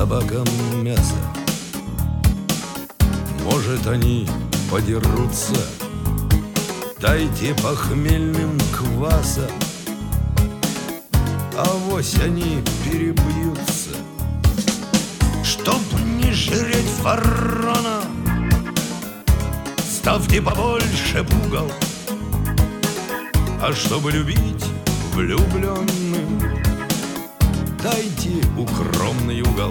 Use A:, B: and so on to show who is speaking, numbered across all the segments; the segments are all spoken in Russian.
A: собакам мясо. Может, они подерутся, дайте похмельным кваса, авось они перебьются. Чтоб не жреть ворона, ставьте побольше пугал. А чтобы любить влюбленным, дайте укромный угол.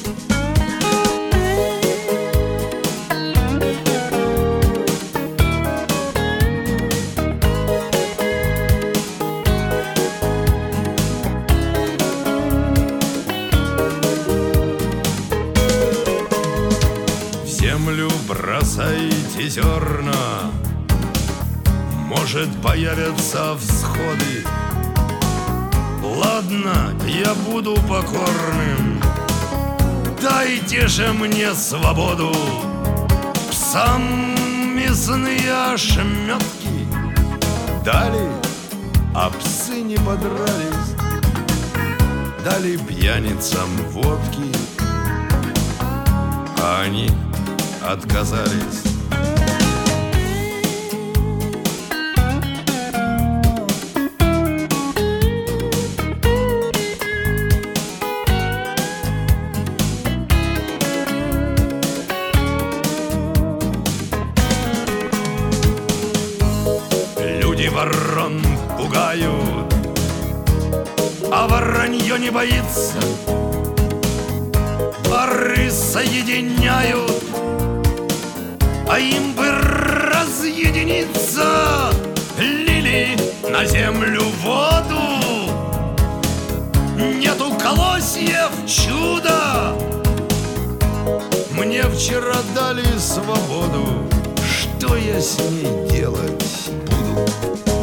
A: В землю бросайте зерна, может, появятся всходы. Ладно, я буду покорным, дайте же мне свободу. Псам мясные ошметки дали, а псы не подрались. Дали пьяницам водки, а они отказались. Ворон пугают, а воронье не боится. Пары соединяют, а им бы разъединиться. Лили на землю воду, нету колосьев чуда. Мне вчера дали свободу, что я с ней делать буду?